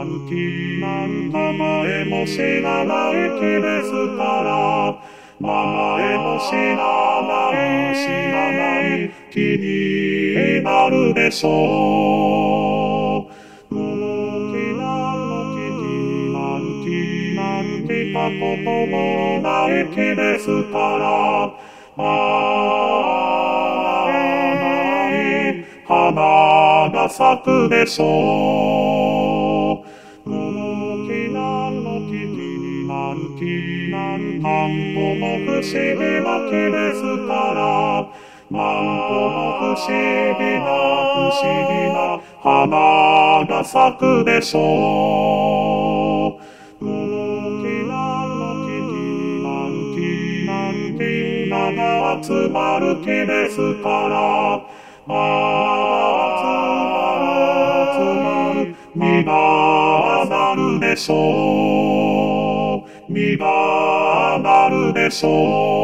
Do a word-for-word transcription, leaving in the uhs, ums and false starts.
なんきなん名前も知らない木ですから、名前も知らない知らない木になるでしょう。動きなの木になんきなんきたこともない木ですから、あない花が咲くでしょう。動きなの木になんきなんなんとも不思議な木ですから、なんとも不思議な不思議な花が咲くでしょう。動きなの木になんきなんみんなが集まる木ですから、ああ集まる実がなるでしょう。実がなるでしょう。